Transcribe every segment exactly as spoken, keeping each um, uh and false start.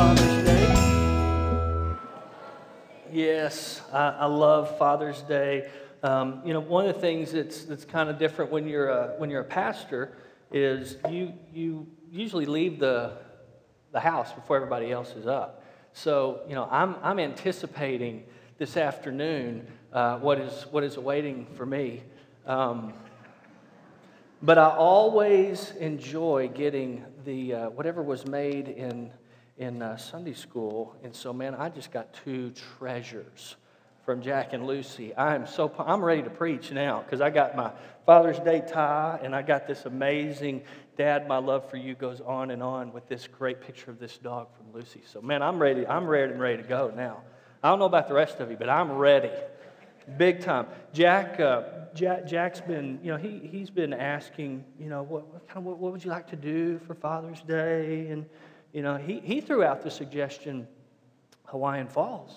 Father's Day. Yes, I, I love Father's Day. Um, you know, one of the things that's that's kind of different when you're a, when you're a pastor is you you usually leave the the house before everybody else is up. So you know, I'm I'm anticipating this afternoon uh, what is what is awaiting for me. Um, But I always enjoy getting the uh, whatever was made in in uh, Sunday school, and so man, I just got two treasures from Jack and Lucy. I am so I'm ready to preach now because I got my Father's Day tie, and I got this amazing Dad, my love for you goes on and on with this great picture of this dog from Lucy. So man, I'm ready. I'm ready and ready to go now. I don't know about the rest of you, but I'm ready. Big time. Jack, uh, Jack, Jack's been, you know, he he's been asking, you know, what what, kind of, what what would you like to do for Father's Day? And you know, he he threw out the suggestion, Hawaiian Falls.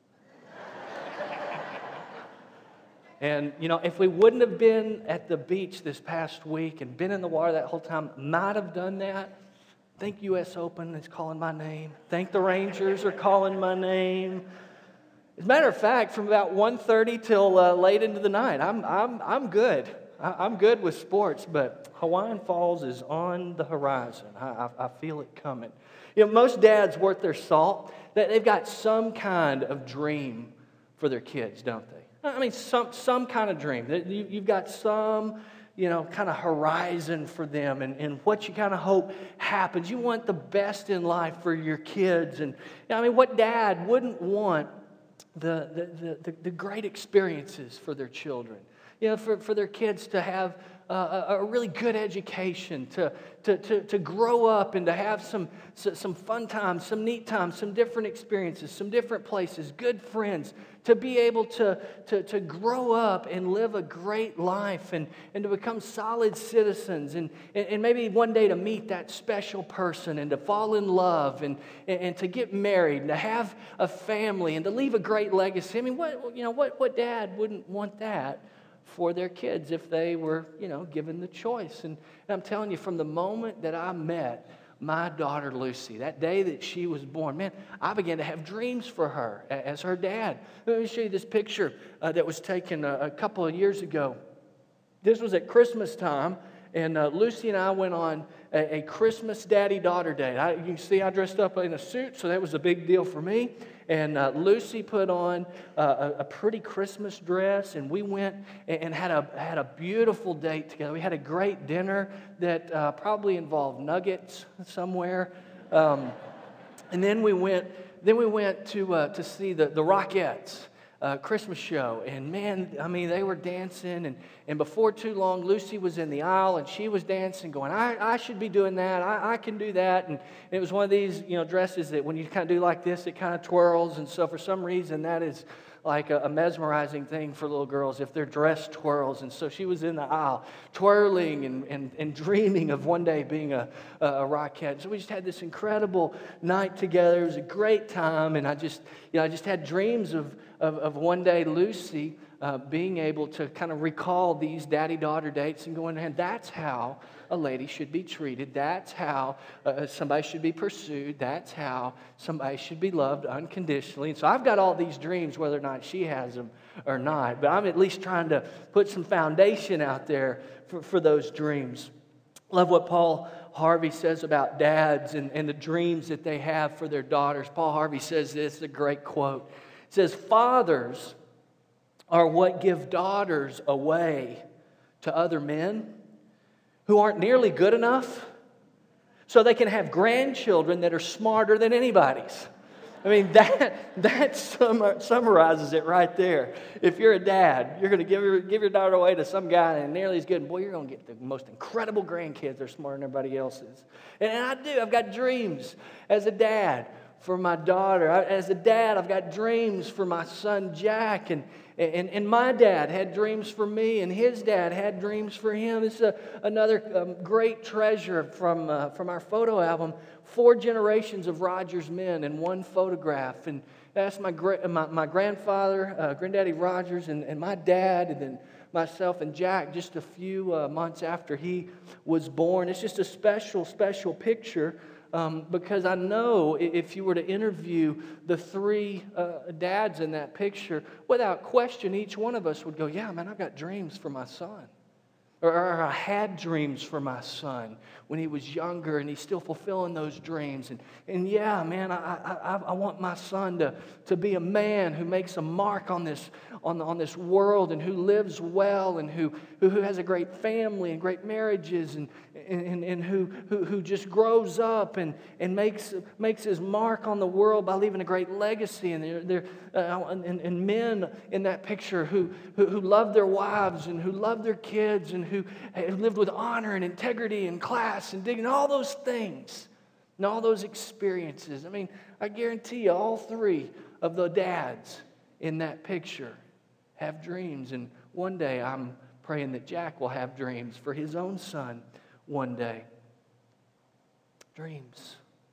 And you know, if we wouldn't have been at the beach this past week and been in the water that whole time, might have done that. Think U S Open is calling my name. Think the Rangers are calling my name. As a matter of fact, from about one thirty till uh, late into the night, I'm I'm I'm good. I, I'm good with sports, but Hawaiian Falls is on the horizon. I, I, I feel it coming. You know, most dads worth their salt. They've got some kind of dream for their kids, don't they? I mean, some some kind of dream. You've got some, you know, kind of horizon for them, and, and what you kind of hope happens. You want the best in life for your kids, and you know, I mean, what dad wouldn't want? The, the, the, the great experiences for their children, you know, for, for their kids to have uh, a, a really good education, to, to, to, to grow up and to have some, some fun times, some neat times, some different experiences, some different places, good friends, to be able to, to, to grow up and live a great life and, and to become solid citizens and, and, and maybe one day to meet that special person and to fall in love and, and, and to get married and to have a family and to leave a great legacy. I mean, what, you know, what, what dad wouldn't want that for their kids if they were, you know, given the choice? And, and I'm telling you, from the moment that I met my daughter Lucy, that day that she was born, man, I began to have dreams for her as her dad. Let me show you this picture uh, that was taken a, a couple of years ago. This was at Christmas time, and uh, Lucy and I went on a, a Christmas daddy-daughter date. I, you can see I dressed up in a suit, so that was a big deal for me. And uh, Lucy put on uh, a, a pretty Christmas dress, and we went and, and had a had a beautiful date together. We had a great dinner that uh, probably involved nuggets somewhere, um, and then we went then we went to uh, to see the the Rockettes. Uh, Christmas show, and man, I mean, they were dancing, and, and before too long, Lucy was in the aisle, and she was dancing, going, I, I should be doing that, I, I can do that, and it was one of these, you know, dresses that when you kind of do like this, it kind of twirls, and so for some reason, that is like a, a mesmerizing thing for little girls if their dress twirls, and so she was in the aisle, twirling and, and, and dreaming of one day being a, a, a Rockette. So we just had this incredible night together. It was a great time, and I just, you know, I just had dreams of Of, of one day Lucy uh, being able to kind of recall these daddy-daughter dates and going, and that's how a lady should be treated. That's how uh, somebody should be pursued. That's how somebody should be loved unconditionally. And so I've got all these dreams, whether or not she has them or not. But I'm at least trying to put some foundation out there for, for those dreams. Love what Paul Harvey says about dads and, and the dreams that they have for their daughters. Paul Harvey says this, it's a great quote. It says, fathers are what give daughters away to other men who aren't nearly good enough so they can have grandchildren that are smarter than anybody's. I mean, that that sum, summarizes it right there. If you're a dad, you're going to give your, give your daughter away to some guy and nearly as good. Boy, you're going to get the most incredible grandkids that are smarter than everybody else's. And I do. I've got dreams as a dad for my daughter. As a dad, I've got dreams for my son Jack, and and, and my dad had dreams for me, and his dad had dreams for him. This is a, another um, great treasure from uh, from our photo album. Four generations of Rogers men in one photograph, and that's my gra- my, my grandfather, uh, Granddaddy Rogers, and, and my dad, and then myself and Jack just a few uh, months after he was born. It's just a special, special picture um, because I know if you were to interview the three uh, dads in that picture, without question, each one of us would go, yeah, man, I've got dreams for my son. Or, or I had dreams for my son when he was younger, and he's still fulfilling those dreams. And, and yeah, man, I, I, I want my son to, to be a man who makes a mark on this, on, on this world, and who lives well, and who, who, who has a great family and great marriages, and, and, and who, who, who just grows up and, and makes, makes his mark on the world by leaving a great legacy. And, they're, they're, uh, and, and men in that picture who, who, who love their wives and who love their kids and who lived with honor and integrity and class and dignity, all those things and all those experiences. I mean, I guarantee you all three of the dads in that picture have dreams. And one day I'm praying that Jack will have dreams for his own son one day. Dreams.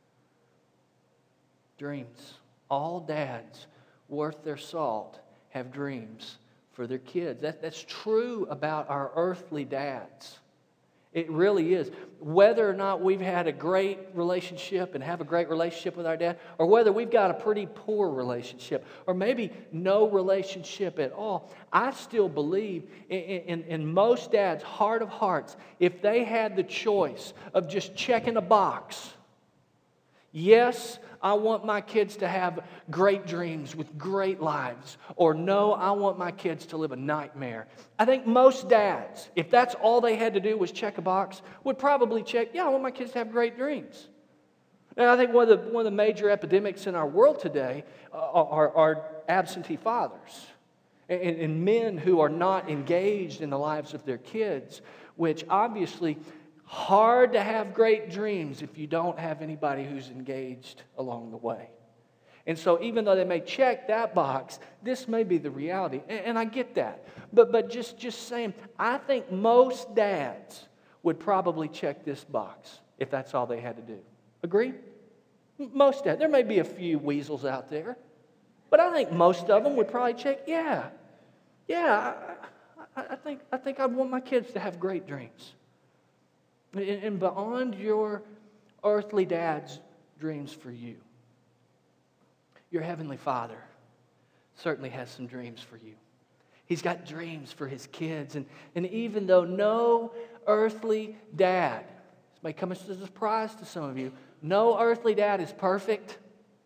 Dreams. All dads worth their salt have dreams for their kids. That, that's true about our earthly dads. It really is. Whether or not we've had a great relationship and have a great relationship with our dad, or whether we've got a pretty poor relationship, or maybe no relationship at all, I still believe in, in, in most dads' heart of hearts, if they had the choice of just checking a box, yes, I want my kids to have great dreams with great lives. Or no, I want my kids to live a nightmare. I think most dads, if that's all they had to do was check a box, would probably check, yeah, I want my kids to have great dreams. And I think one of the, one of the major epidemics in our world today are, are absentee fathers. And, and men who are not engaged in the lives of their kids, which obviously hard to have great dreams if you don't have anybody who's engaged along the way. And so even though they may check that box, this may be the reality. And, and I get that. But but just, just saying, I think most dads would probably check this box if that's all they had to do. Agree? Most dads. There may be a few weasels out there. But I think most of them would probably check, yeah. Yeah, I, I, I think I think I'd want my kids to have great dreams. And beyond your earthly dad's dreams for you, your heavenly Father certainly has some dreams for you. He's got dreams for his kids. And, and even though no earthly dad, this may come as a surprise to some of you, no earthly dad is perfect,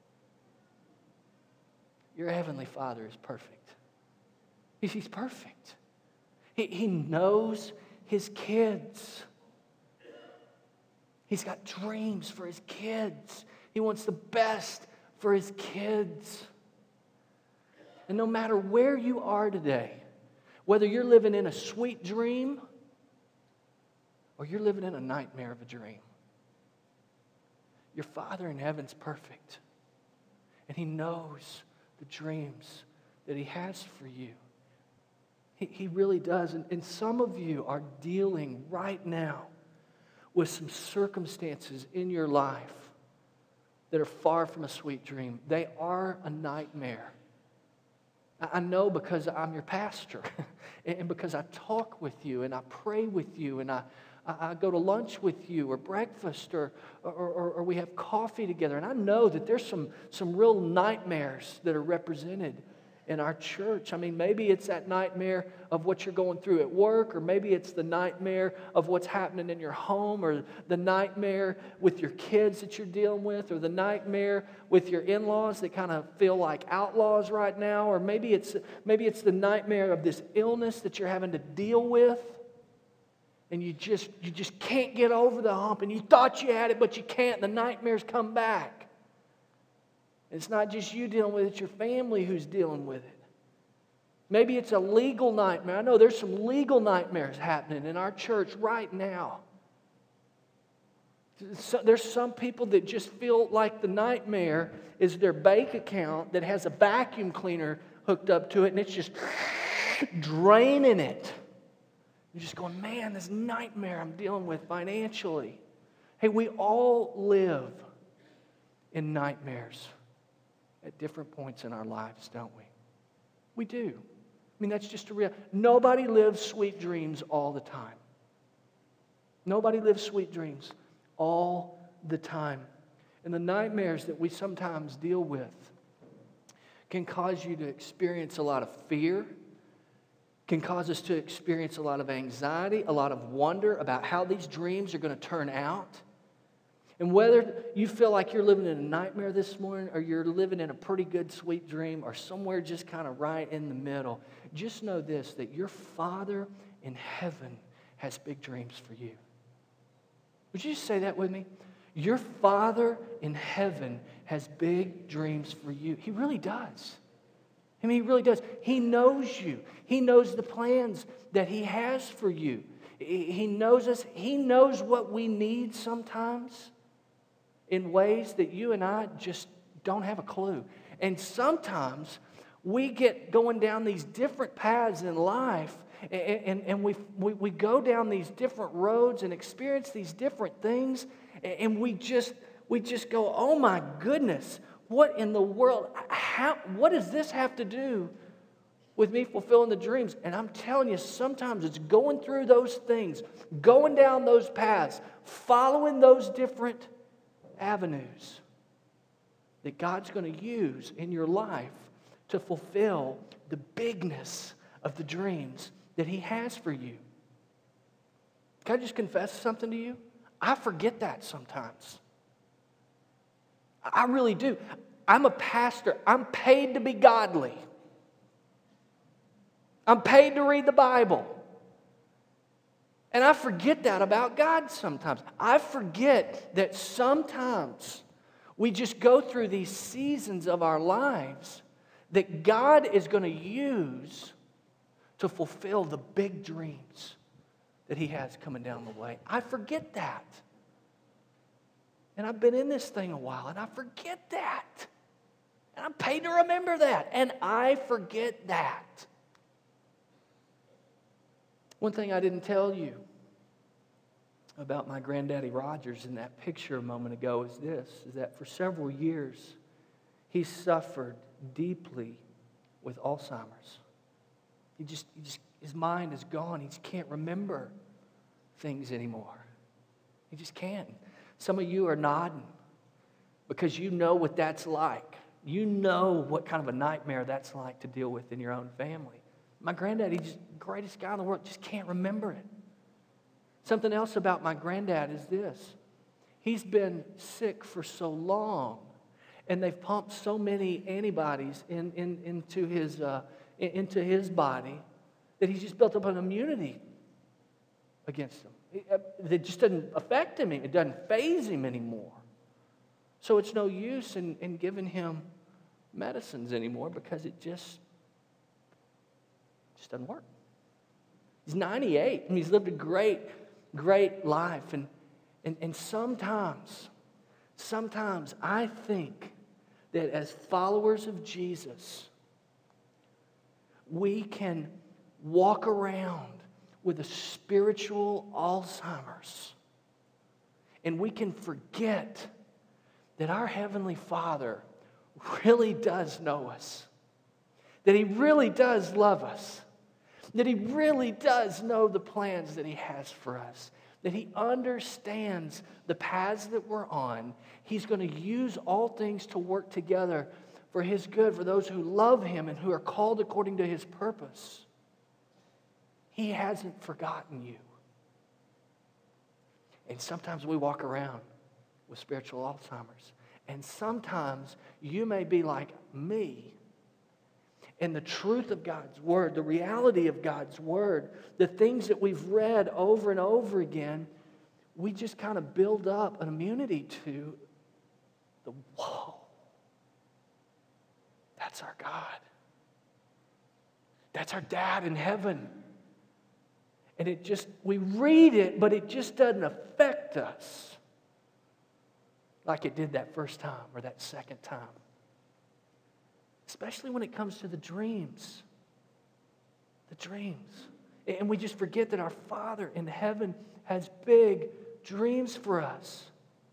your heavenly Father is perfect. He's, he's perfect. He, he knows his kids. He's got dreams for his kids. He wants the best for his kids. And no matter where you are today, whether you're living in a sweet dream or you're living in a nightmare of a dream, your Father in heaven's perfect. And he knows the dreams that he has for you. He, he really does. And, and some of you are dealing right now with some circumstances in your life that are far from a sweet dream. They are a nightmare. I know because I'm your pastor and because I talk with you and I pray with you and I, I go to lunch with you or breakfast or, or, or, or we have coffee together. And I know that there's some, some real nightmares that are represented in our church. I mean, maybe it's that nightmare of what you're going through at work, or maybe it's the nightmare of what's happening in your home, or the nightmare with your kids that you're dealing with, or the nightmare with your in-laws that kind of feel like outlaws right now, or maybe it's maybe it's the nightmare of this illness that you're having to deal with, and you just you just can't get over the hump, and you thought you had it, but you can't. The nightmares come back. It's not just you dealing with it, it's your family who's dealing with it. Maybe it's a legal nightmare. I know there's some legal nightmares happening in our church right now. So, there's some people that just feel like the nightmare is their bank account that has a vacuum cleaner hooked up to it, and it's just draining it. You're just going, man, this nightmare I'm dealing with financially. Hey, we all live in nightmares at different points in our lives, don't we? We do. I mean, that's just a real... Nobody lives sweet dreams all the time. Nobody lives sweet dreams all the time. And the nightmares that we sometimes deal with can cause you to experience a lot of fear, can cause us to experience a lot of anxiety, a lot of wonder about how these dreams are going to turn out. And whether you feel like you're living in a nightmare this morning or you're living in a pretty good, sweet dream or somewhere just kind of right in the middle, just know this, that your Father in heaven has big dreams for you. Would you just say that with me? Your Father in heaven has big dreams for you. He really does. I mean, He really does. He knows you. He knows the plans that He has for you. He knows us. He knows what we need sometimes in ways that you and I just don't have a clue. And sometimes we get going down these different paths in life, and, and, and we, we, we go down these different roads and experience these different things, and we just, we just go, oh my goodness, what in the world, how, what does this have to do with me fulfilling the dreams? And I'm telling you, sometimes it's going through those things, going down those paths, following those different avenues that God's going to use in your life to fulfill the bigness of the dreams that He has for you. Can I just confess something to you? I forget that sometimes. I really do. I'm a pastor. I'm paid to be godly. I'm paid to read the Bible. And I forget that about God sometimes. I forget that sometimes we just go through these seasons of our lives that God is going to use to fulfill the big dreams that He has coming down the way. I forget that. And I've been in this thing a while, and I forget that. And I'm paid to remember that, and I forget that. One thing I didn't tell you about my granddaddy Rogers in that picture a moment ago is this, is that for several years, he suffered deeply with Alzheimer's. He just, he just, his mind is gone. He just can't remember things anymore. He just can't. Some of you are nodding because you know what that's like. You know what kind of a nightmare that's like to deal with in your own family. My granddad, he's the greatest guy in the world, just can't remember it. Something else about my granddad is this. He's been sick for so long, and they've pumped so many antibodies in, in, into, his, uh, into his body that he's just built up an immunity against them. It just doesn't affect him. It doesn't faze him anymore. So it's no use in, in giving him medicines anymore because it just, just doesn't work. He's ninety-eight, and he's lived a great, great life. And, and, and sometimes, sometimes I think that as followers of Jesus, we can walk around with a spiritual Alzheimer's. And we can forget that our Heavenly Father really does know us. That He really does love us. That He really does know the plans that He has for us. That He understands the paths that we're on. He's going to use all things to work together for His good, for those who love Him and who are called according to His purpose. He hasn't forgotten you. And sometimes we walk around with spiritual Alzheimer's. And sometimes you may be like me. And the truth of God's Word, the reality of God's Word, the things that we've read over and over again, we just kind of build up an immunity to the, whoa, that's our God. That's our dad in heaven. And it just, we read it, but it just doesn't affect us like it did that first time or that second time. Especially when it comes to the dreams. The dreams. And we just forget that our Father in heaven has big dreams for us.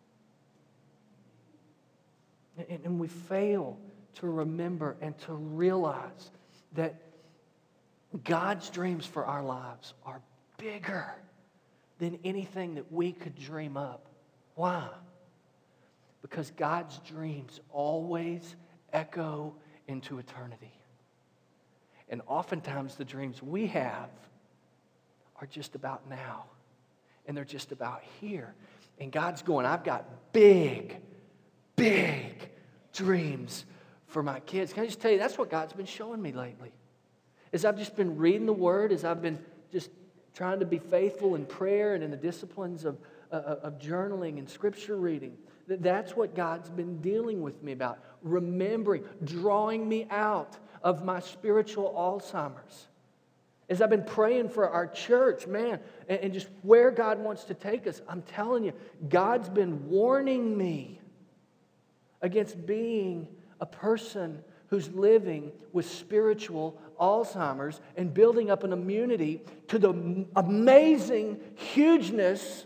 And we fail to remember and to realize that God's dreams for our lives are bigger than anything that we could dream up. Why? Because God's dreams always echo into eternity. And oftentimes the dreams we have are just about now. And they're just about here. And God's going, I've got big, big dreams for my kids. Can I just tell you, that's what God's been showing me lately. As I've just been reading the Word, as I've been just trying to be faithful in prayer and in the disciplines of, uh, of journaling and Scripture reading. That's what God's been dealing with me about. Remembering, drawing me out of my spiritual Alzheimer's. As I've been praying for our church, man, and, and just where God wants to take us, I'm telling you, God's been warning me against being a person who's living with spiritual Alzheimer's and building up an immunity to the amazing hugeness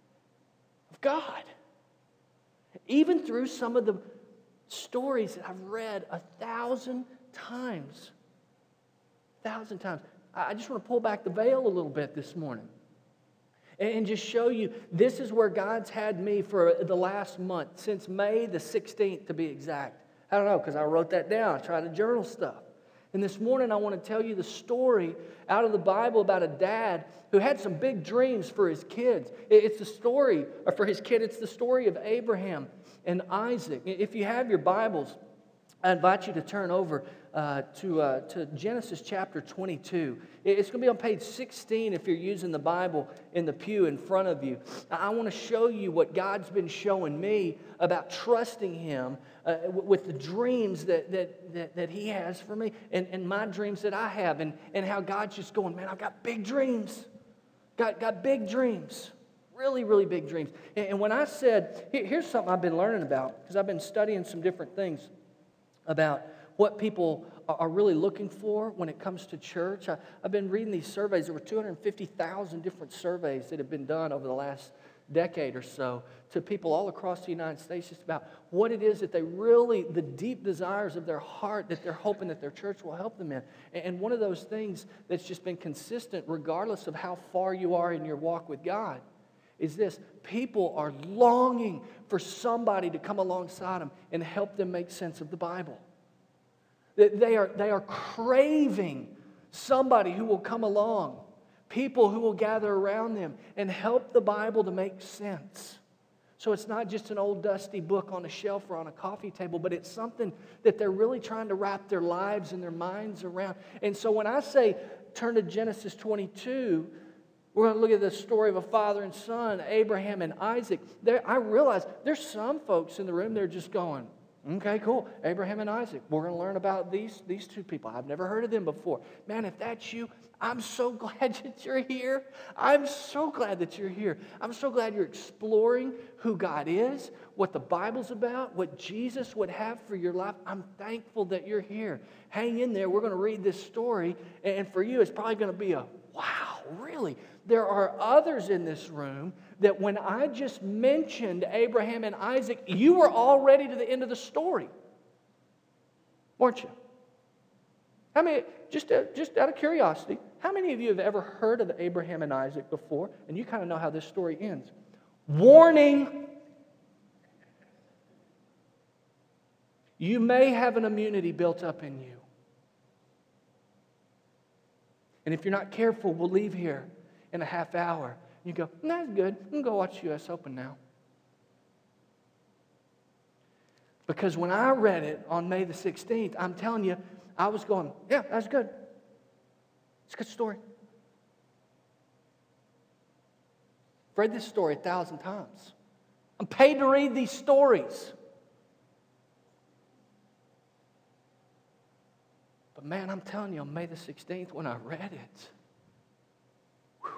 of God. Even through some of the stories that I've read a thousand times. A thousand times. I just want to pull back the veil a little bit this morning and just show you this is where God's had me for the last month, since May the sixteenth to be exact. I don't know, because I wrote that down. I tried to journal stuff. And this morning I want to tell you the story out of the Bible about a dad who had some big dreams for his kids. It's the story, or for his kid, it's the story of Abraham and Isaac. If you have your Bibles, I invite you to turn over uh, to, uh, to Genesis chapter twenty-two. It's going to be on page sixteen if you're using the Bible in the pew in front of you. I want to show you what God's been showing me about trusting Him uh, with the dreams that, that, that, that He has for me and, and my dreams that I have, and, and how God's just going, man, I've got big dreams. Got, got big dreams. Really, really big dreams. And, and when I said, here, here's something I've been learning about, because I've been studying some different things about what people are really looking for when it comes to church. I, I've been reading these surveys. There were two hundred fifty thousand different surveys that have been done over the last decade or so to people all across the United States, just about what it is that they really, the deep desires of their heart that they're hoping that their church will help them in. And one of those things that's just been consistent regardless of how far you are in your walk with God is this: people are longing for somebody to come alongside them and help them make sense of the Bible. They are, they are craving somebody who will come along, people who will gather around them and help the Bible to make sense. So it's not just an old dusty book on a shelf or on a coffee table, but it's something that they're really trying to wrap their lives and their minds around. And so when I say turn to Genesis twenty-two, we're going to look at the story of a father and son, Abraham and Isaac. There, I realize there's some folks in the room, they're just going, okay, cool. Abraham and Isaac. We're going to learn about these, these two people. I've never heard of them before. Man, if that's you, I'm so glad that you're here. I'm so glad that you're here. I'm so glad you're exploring who God is, what the Bible's about, what Jesus would have for your life. I'm thankful that you're here. Hang in there. We're going to read this story. And for you, it's probably going to be a, wow, really? There are others in this room that when I just mentioned Abraham and Isaac, you were already to the end of the story, weren't you? How many, just, uh, just out of curiosity, how many of you have ever heard of Abraham and Isaac before, and you kind of know how this story ends? Warning! You may have an immunity built up in you. And if you're not careful, we'll leave here in a half hour. You go, that's good. I'm going to go watch U S Open now. Because when I read it on May the sixteenth, I'm telling you, I was going, yeah, that's good. It's a good story. I've read this story a thousand times. I'm paid to read these stories. But man, I'm telling you, on May the sixteenth, when I read it, whew,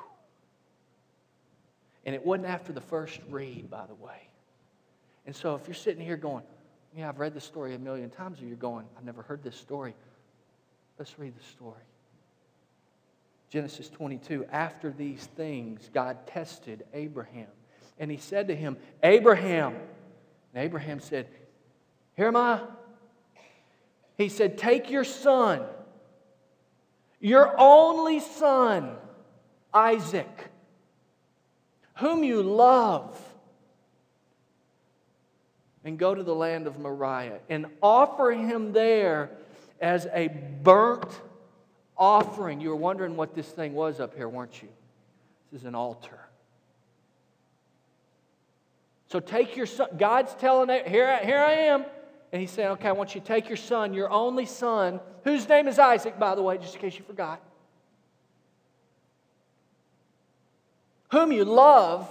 and it wasn't after the first read, by the way. And so if you're sitting here going, yeah, I've read this story a million times, or you're going, I've never heard this story, let's read the story. Genesis twenty-two, after these things, God tested Abraham. And He said to him, Abraham. And Abraham said, here am I. He said, take your son, your only son, Isaac, whom you love. and go to the land of Moriah and offer him there as a burnt offering. You were wondering what this thing was up here, weren't you? This is an altar. So take your son. God's telling it, here, here I am. And He's saying, okay, I want you to take your son, your only son, whose name is Isaac, by the way, just in case you forgot, whom you love.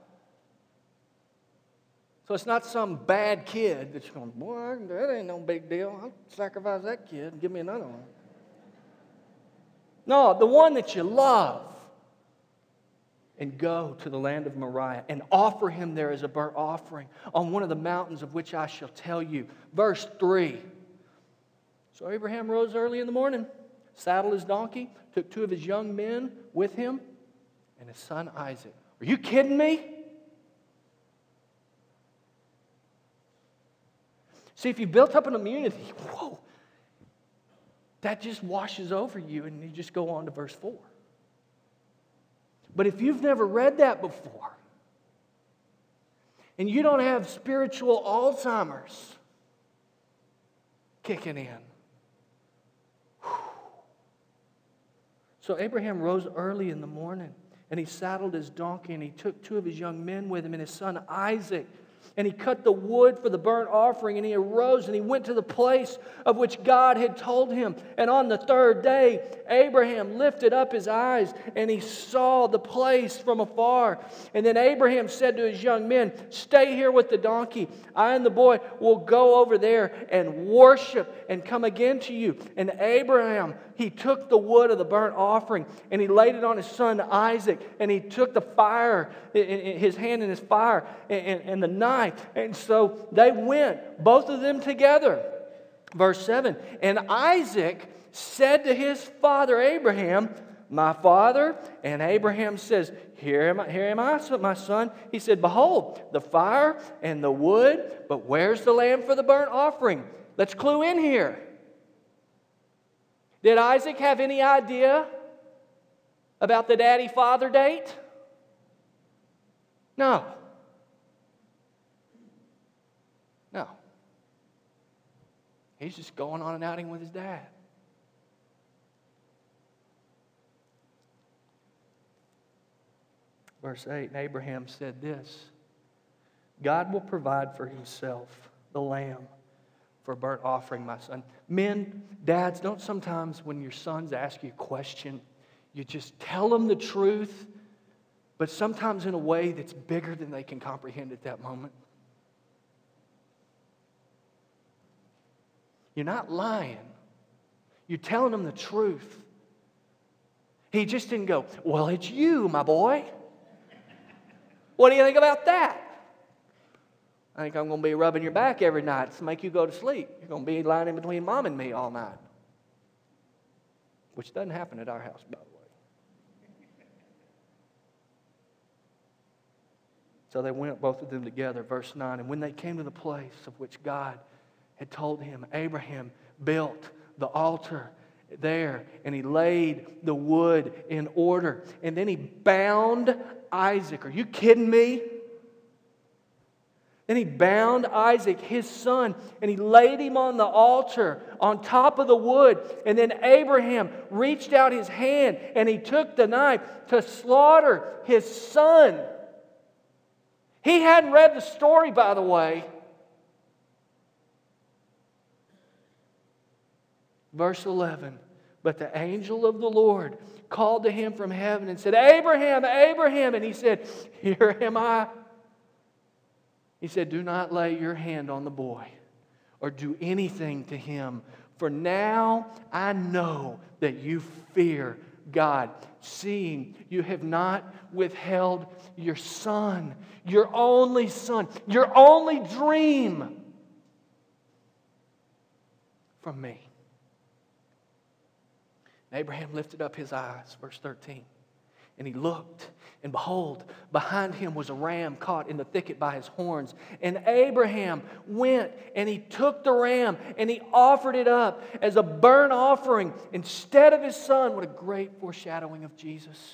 So it's not some bad kid that you're going, boy, that ain't no big deal. I'll sacrifice that kid and give me another one. No, the one that you love. And go to the land of Moriah and offer him there as a burnt offering on one of the mountains of which I shall tell you. Verse three. So Abraham rose early in the morning, saddled his donkey, took two of his young men with him, and his son Isaac. Are you kidding me? See, if you built up an immunity, whoa, that just washes over you and you just go on to verse four. But if you've never read that before, and you don't have spiritual Alzheimer's kicking in. Whew. So Abraham rose early in the morning, and he saddled his donkey, and he took two of his young men with him and his son Isaac. And he cut the wood for the burnt offering, and he arose and he went to the place of which God had told him. And on the third day, Abraham lifted up his eyes, and he saw the place from afar. And then Abraham said to his young men, stay here with the donkey. I and the boy will go over there and worship and come again to you. And Abraham, he took the wood of the burnt offering, and he laid it on his son Isaac. And he took the fire, his hand in his fire, and, and the knife. And so they went, both of them together. Verse seven. And Isaac said to his father Abraham, my father. And Abraham says, Here am I, here am I, my son. He said, behold, the fire and the wood, but where's the lamb for the burnt offering? Let's clue in here. Did Isaac have any idea about the daddy-father date? No. No. He's just going on an outing with his dad. Verse eight, and Abraham said this, God will provide for himself the lamb for a burnt offering, my son. Men, dads, don't sometimes when your sons ask you a question, you just tell them the truth, but sometimes in a way that's bigger than they can comprehend at that moment. You're not lying. You're telling them the truth. He just didn't go, well, it's you, my boy. What do you think about that? I think I'm going to be rubbing your back every night to make you go to sleep. You're going to be lying in between mom and me all night. Which doesn't happen at our house, by the way. So they went, both of them together, verse nine. And when they came to the place of which God had told him, Abraham built the altar there, and he laid the wood in order. And then he bound Isaac. Are you kidding me? Then he bound Isaac, his son, and he laid him on the altar on top of the wood. And then Abraham reached out his hand, and he took the knife to slaughter his son. He hadn't read the story, by the way. Verse eleven, but the angel of the Lord called to him from heaven and said, Abraham, Abraham. And he said, here am I. He said, do not lay your hand on the boy or do anything to him. For now I know that you fear God, seeing you have not withheld your son, your only son, your only dream from me. And Abraham lifted up his eyes, verse thirteen, and he looked, and behold, behind him was a ram caught in the thicket by his horns. And Abraham went, and he took the ram, and he offered it up as a burnt offering instead of his son. What a great foreshadowing of Jesus.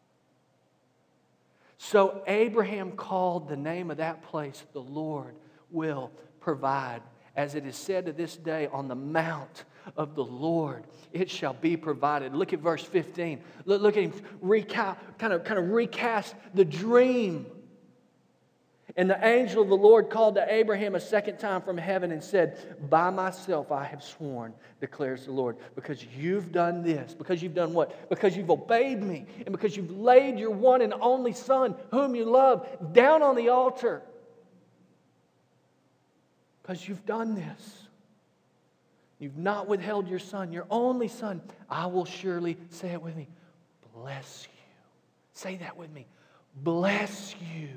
So Abraham called the name of that place, the Lord will provide. As it is said to this day, on the mount of the Lord it shall be provided. Look at verse fifteen. Look, look at him recount, kind of, kind of recast the dream. And the angel of the Lord called to Abraham a second time from heaven and said, by myself I have sworn, declares the Lord, because you've done this. Because you've done what? Because you've obeyed me. And because you've laid your one and only Son, whom you love, down on the altar. Because you've done this. You've not withheld your Son, your only Son. I will surely, say it with me, bless you. Say that with me. Bless you.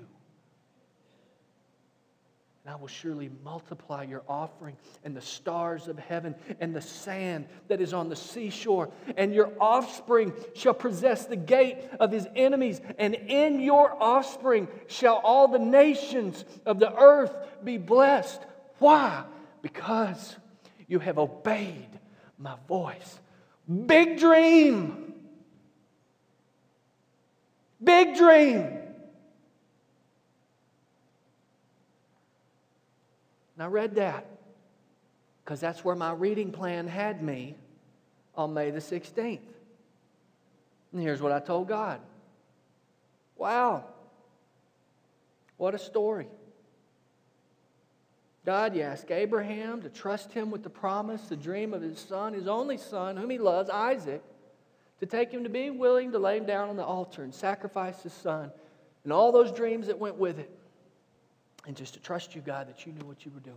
And I will surely multiply your offering and the stars of heaven and the sand that is on the seashore. And your offspring shall possess the gate of his enemies. And in your offspring shall all the nations of the earth be blessed. Why? Because you have obeyed my voice. Big dream. Big dream. And I read that because that's where my reading plan had me on May the sixteenth. And here's what I told God. Wow. What a story. God, you ask Abraham to trust him with the promise, the dream of his son, his only son, whom he loves, Isaac, to take him to be willing to lay him down on the altar and sacrifice his son and all those dreams that went with it. And just to trust you, God, that you knew what you were doing.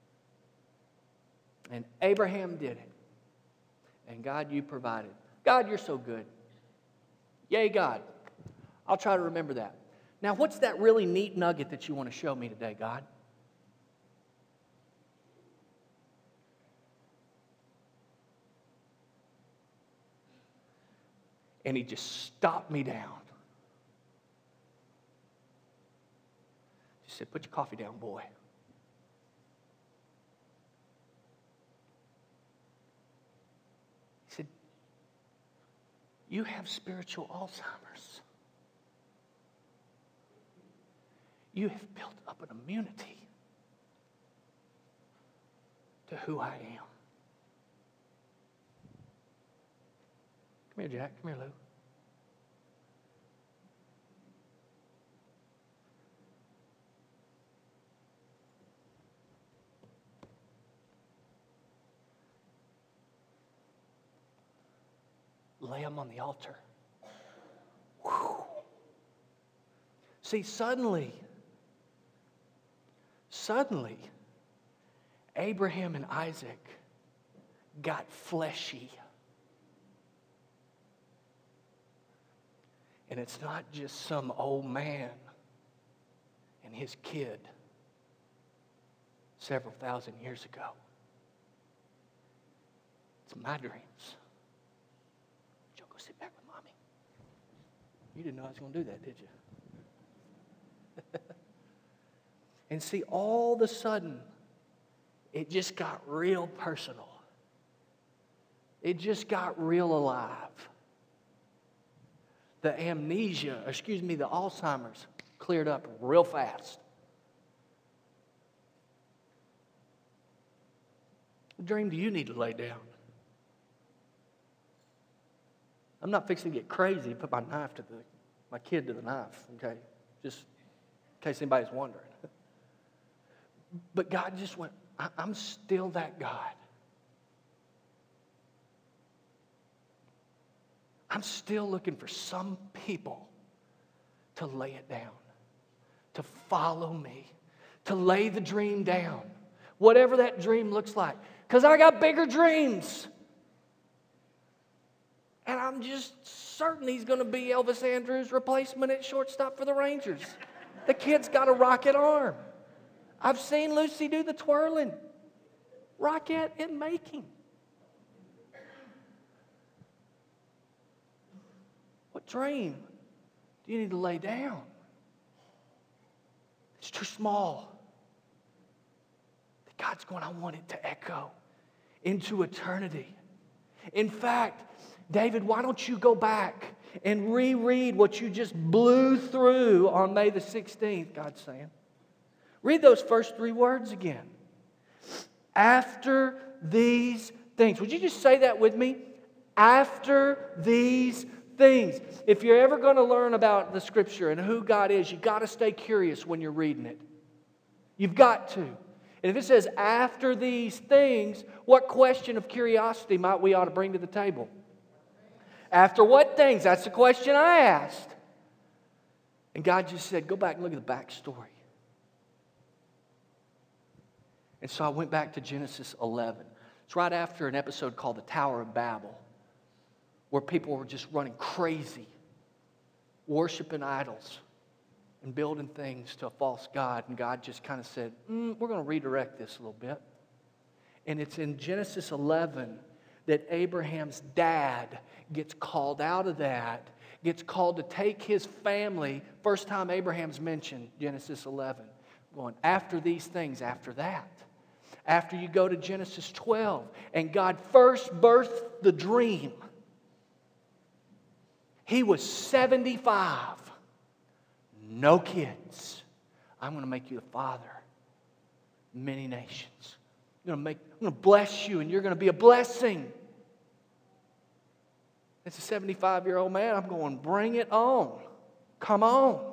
And Abraham did it. And God, you provided. God, you're so good. Yay, God. I'll try to remember that. Now, what's that really neat nugget that you want to show me today, God? And he just stopped me down. He said, put your coffee down, boy. He said, you have spiritual Alzheimer's. You have built up an immunity to who I am. Come here, Jack. Come here, Lou. Lay them on the altar. Whew. See, suddenly, suddenly, Abraham and Isaac got fleshy. And it's not just some old man and his kid several thousand years ago. It's my dreams. Joe, go sit back with Mommy. You didn't know I was going to do that, did you? And see, all of a sudden, it just got real personal. It just got real alive. The amnesia, excuse me, the Alzheimer's cleared up real fast. What dream do you need to lay down? I'm not fixing to get crazy and put my knife to the, my kid to the knife, okay? Just in case anybody's wondering. But God just went, I, I'm still that God. I'm still looking for some people to lay it down, to follow me, to lay the dream down, whatever that dream looks like. Because I got bigger dreams. And I'm just certain he's going to be Elvis Andrews' replacement at shortstop for the Rangers. The kid's got a rocket arm. I've seen Lucy do the twirling. Rocket in making. What dream do you need to lay down? It's too small. God's going, I want it to echo into eternity. In fact, David, why don't you go back and reread what you just blew through on May the sixteenth, God's saying. Read those first three words again. After these things. Would you just say that with me? After these things. If you're ever going to learn about the Scripture and who God is, you've got to stay curious when you're reading it. You've got to. And if it says after these things, what question of curiosity might we ought to bring to the table? After what things? That's the question I asked. And God just said, go back and look at the backstory. And so I went back to Genesis eleven. It's right after an episode called the Tower of Babel, where people were just running crazy, worshiping idols and building things to a false god. And God just kind of said, mm, we're going to redirect this a little bit. And it's in Genesis eleven that Abraham's dad gets called out of that, gets called to take his family. First time Abraham's mentioned, Genesis eleven. Going, after these things, after that. After you go to Genesis twelve, and God first birthed the dream, he was seventy-five. No kids. I'm going to make you the father of many nations. I'm going to make, I'm going to bless you, and you're going to be a blessing. It's a seventy-five-year-old man. I'm going, bring it on. Come on.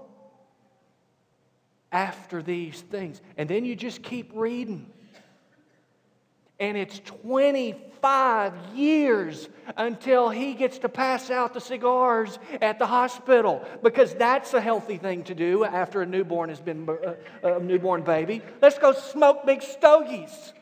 After these things. And then you just keep reading. And it's twenty-five years until he gets to pass out the cigars at the hospital. Because that's a healthy thing to do after a newborn has been a newborn baby. Let's go smoke big stogies.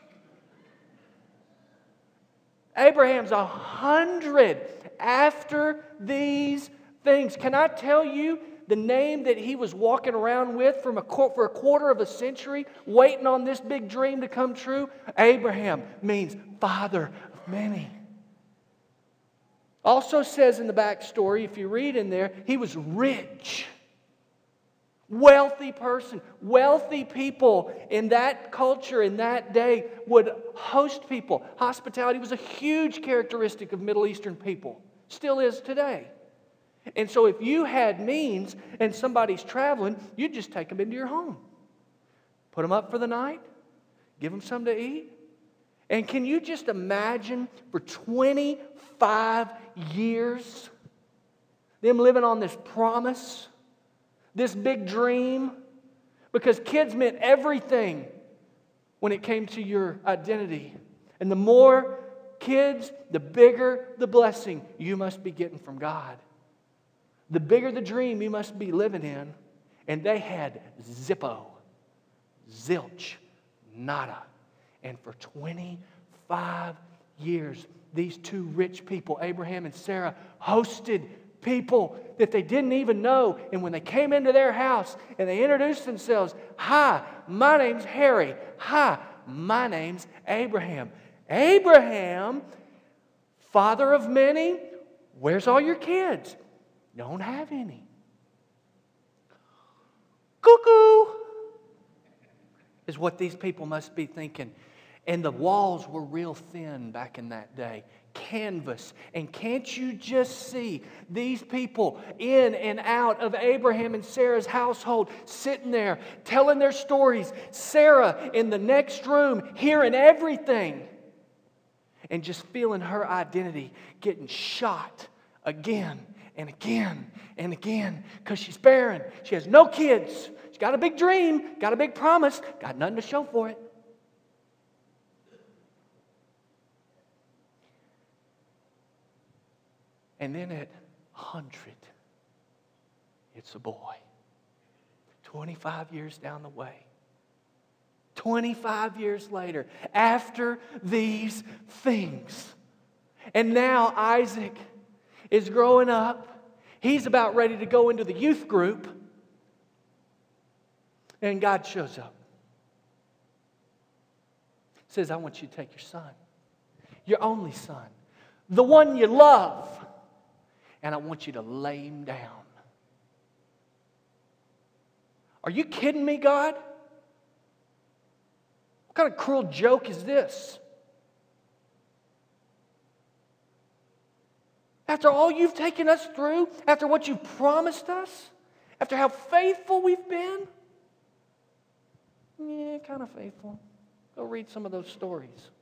Abraham's a hundred after these things. Can I tell you the name that he was walking around with from a, for a quarter of a century, waiting on this big dream to come true? Abraham means father of many. Also says in the backstory, if you read in there, he was rich. Wealthy person. Wealthy people in that culture, in that day, would host people. Hospitality was a huge characteristic of Middle Eastern people. Still is today. And so if you had means and somebody's traveling, you'd just take them into your home. Put them up for the night. Give them something to eat. And can you just imagine for twenty-five years them living on this promise, this big dream? Because kids meant everything when it came to your identity. And the more kids, the bigger the blessing you must be getting from God. The bigger the dream you must be living in. And they had zippo, zilch, nada. And for twenty-five years, these two rich people, Abraham and Sarah, hosted people that they didn't even know. And when they came into their house and they introduced themselves, hi, my name's Harry. Hi, my name's Abraham. Abraham, father of many, where's all your kids? Don't have any. Cuckoo is what these people must be thinking. And the walls were real thin back in that day. Canvas. And can't you just see these people in and out of Abraham and Sarah's household sitting there telling their stories. Sarah in the next room hearing everything. And just feeling her identity getting shot again and again and again because she's barren. She has no kids. She's got a big dream, got a big promise, got nothing to show for it. And then at one hundred, it's a boy. twenty-five years down the way. twenty-five years later, after these things. And now Isaac is growing up. He's about ready to go into the youth group. And God shows up. Says, I want you to take your son. Your only son. The one you love. And I want you to lay him down. Are you kidding me, God? What kind of cruel joke is this? After all you've taken us through, after what you've promised us, after how faithful we've been, Yeah, kind of faithful. Go read some of those stories.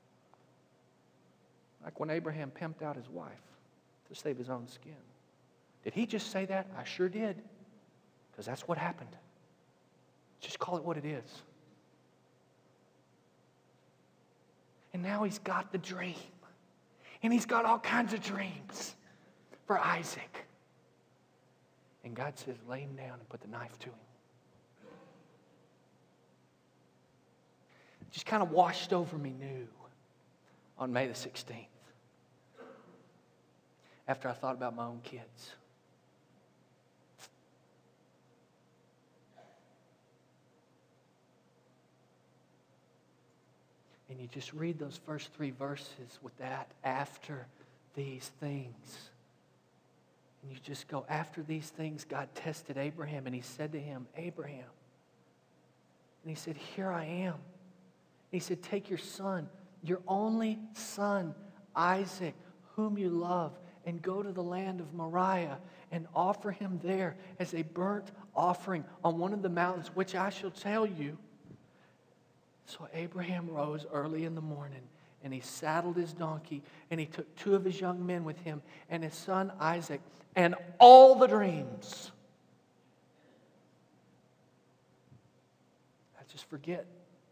Like when Abraham pimped out his wife to save his own skin. Did he just say that? I sure did. Because that's what happened. Just call it what it is. And now he's got the dream. And he's got all kinds of dreams for Isaac. And God says, lay him down and put the knife to him. It just kind of washed over me new on May the sixteenth. After I thought about my own kids. And you just read those first three verses with that, after these things. And you just go, after these things, God tested Abraham, and he said to him, Abraham. And he said, here I am. And he said, take your son, your only son, Isaac, whom you love, and go to the land of Moriah and offer him there as a burnt offering on one of the mountains, which I shall tell you. So Abraham rose early in the morning, and he saddled his donkey, and he took two of his young men with him, and his son Isaac, and all the dreams. I just forget.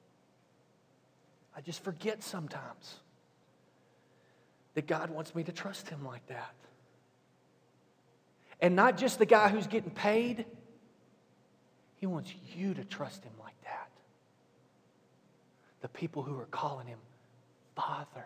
I just forget sometimes that God wants me to trust him like that. And not just the guy who's getting paid. He wants you to trust him like that. The people who are calling him Father.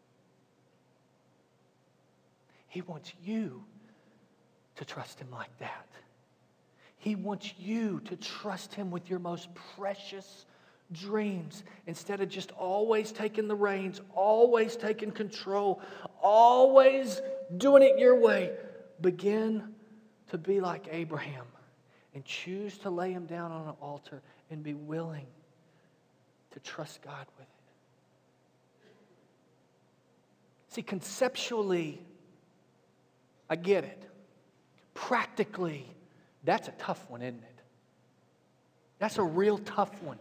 He wants you to trust him like that. He wants you to trust him with your most precious dreams, instead of just always taking the reins, always taking control, always doing it your way. Begin to be like Abraham and choose to lay him down on an altar and be willing to trust God with it. See, conceptually, I get it. Practically, that's a tough one, isn't it? That's a real tough one.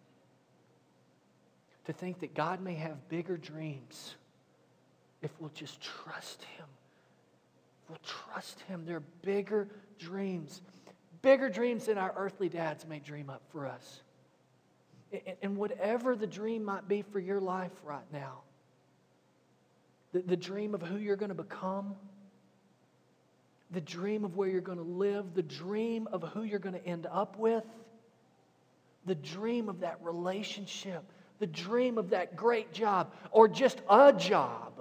To think that God may have bigger dreams if we'll just trust him. If we'll trust him. There are bigger dreams. Bigger dreams than our earthly dads may dream up for us. And whatever the dream might be for your life right now, the, the dream of who you're going to become, the dream of where you're going to live, the dream of who you're going to end up with, the dream of that relationship, the dream of that great job, or just a job.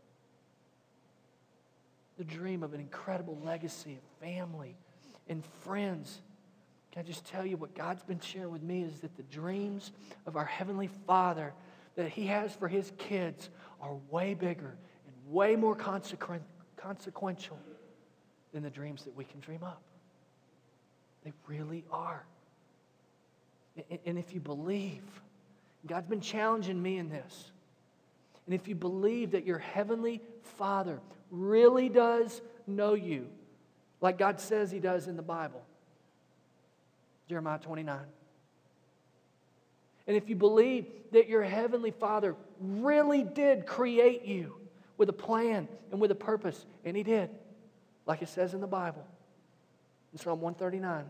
The dream of an incredible legacy of family and friends. Can I just tell you what God's been sharing with me is that the dreams of our Heavenly Father that he has for his kids are way bigger and way more consequent, consequential than the dreams that we can dream up. They really are. And if you believe, God's been challenging me in this. And if you believe that your Heavenly Father really does know you, like God says he does in the Bible, Jeremiah twenty-nine. And if you believe that your Heavenly Father really did create you with a plan and with a purpose, and he did, like it says in the Bible, in Psalm one thirty-nine.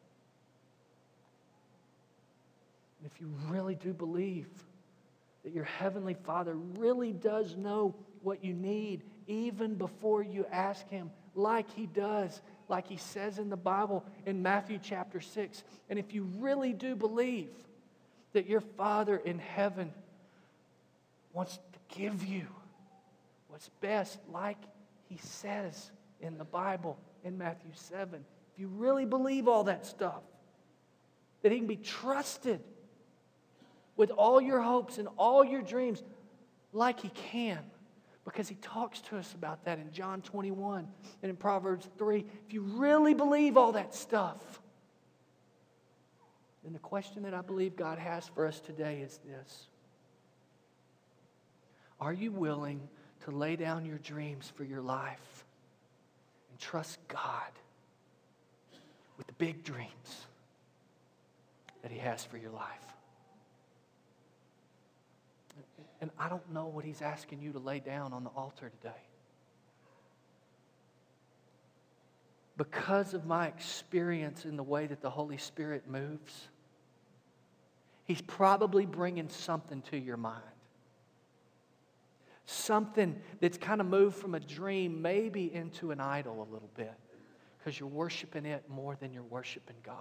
If you really do believe that your Heavenly Father really does know what you need even before you ask him, like he does, like he says in the Bible in Matthew chapter six. And if you really do believe that your Father in heaven wants to give you what's best, like he says in the Bible in Matthew seven, if you really believe all that stuff, that he can be trusted with all your hopes and all your dreams, like he can, because he talks to us about that in John twenty-one and in Proverbs three. If you really believe all that stuff, then the question that I believe God has for us today is this: are you willing to lay down your dreams for your life and trust God with the big dreams that he has for your life? And I don't know what He's asking you to lay down on the altar today. Because of my experience in the way that the Holy Spirit moves, He's probably bringing something to your mind. Something that's kind of moved from a dream maybe into an idol a little bit. Because you're worshiping it more than you're worshiping God.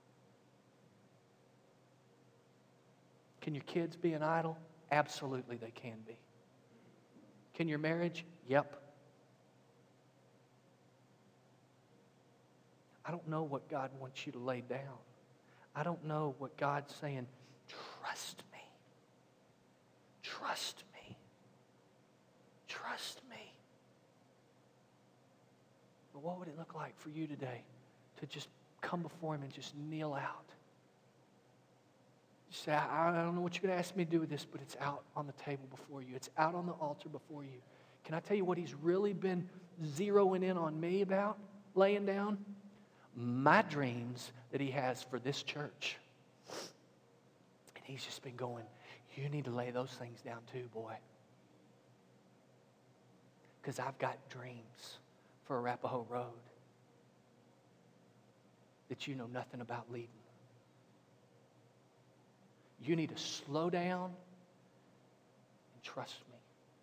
Can your kids be an idol? Absolutely they can be. Can your marriage? Yep. I don't know what God wants you to lay down. I don't know what God's saying. Trust me. Trust me. Trust me. But what would it look like for you today to just come before Him and just kneel out? Just say, I, I don't know what you're going to ask me to do with this, but it's out on the table before you. It's out on the altar before you. Can I tell you what He's really been zeroing in on me about, laying down? My dreams that He has for this church. And He's just been going, you need to lay those things down too, boy. Because I've got dreams for Arapahoe Road that you know nothing about leading. You need to slow down and trust me.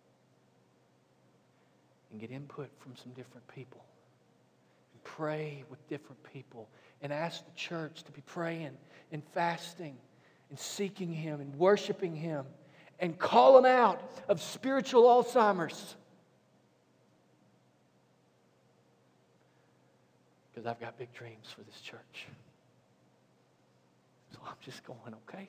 And get input from some different people. And pray with different people. And ask the church to be praying and fasting and seeking Him and worshiping Him. And call Him out of spiritual Alzheimer's. Because I've got big dreams for this church. So I'm just going, okay?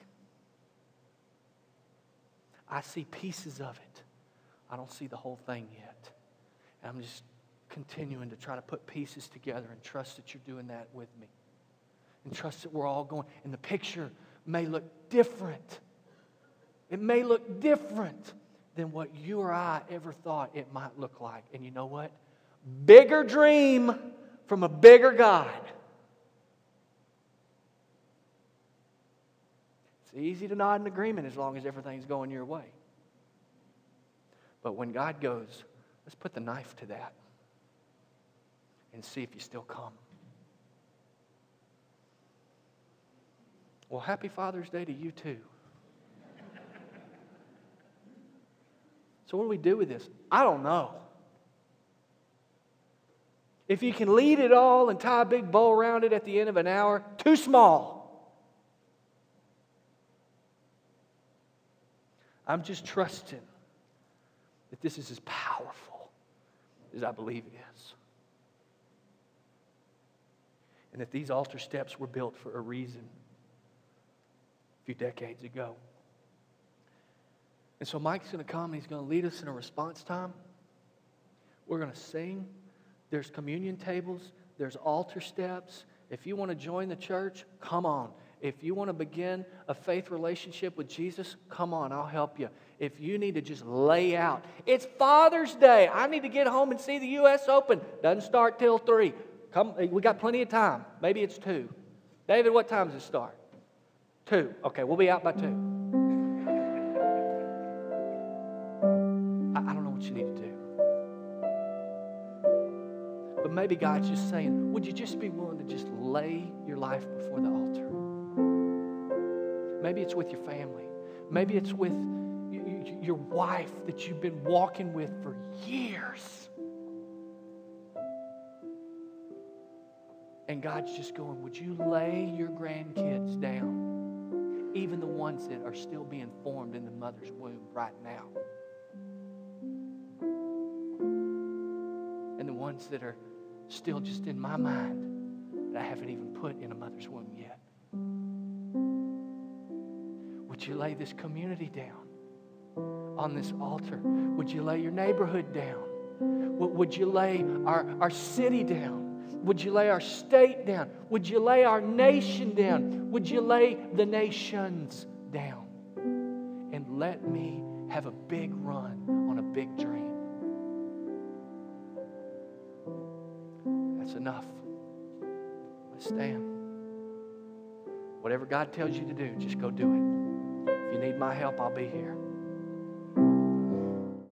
I see pieces of it. I don't see the whole thing yet. And I'm just continuing to try to put pieces together and trust that you're doing that with me. And trust that we're all going. And the picture may look different. It may look different than what you or I ever thought it might look like. And you know what? Bigger dream from a bigger God. It's easy to nod in agreement as long as everything's going your way. But when God goes, let's put the knife to that and see if you still come. Well, happy Father's Day to you too. So what do we do with this? I don't know. If you can lead it all and tie a big bow around it at the end of an hour, too small. I'm just trusting that this is as powerful as I believe it is. And that these altar steps were built for a reason a few decades ago. And so Mike's going to come and he's going to lead us in a response time. We're going to sing. There's communion tables. There's altar steps. If you want to join the church, come on. If you want to begin a faith relationship with Jesus, come on, I'll help you. If you need to just lay out. It's Father's Day. I need to get home and see the U S Open. Doesn't start till three. Come, we got plenty of time. Maybe it's two. David, what time does it start? Two. Okay, we'll be out by two. I, I don't know what you need to do. But maybe God's just saying, would you just be willing to just lay your life before the altar? Maybe it's with your family. Maybe it's with your wife that you've been walking with for years. And God's just going, would you lay your grandkids down? Even the ones that are still being formed in the mother's womb right now. And the ones that are still just in my mind that I haven't even put in a mother's womb yet. Would you lay this community down on this altar? Would you lay your neighborhood down? Would you lay our, our city down? Would you lay our state down? Would you lay our nation down? Would you lay the nations down? And let me have a big run on a big dream. That's enough. Let's stand. Whatever God tells you to do, just go do it. If you need my help, I'll be here.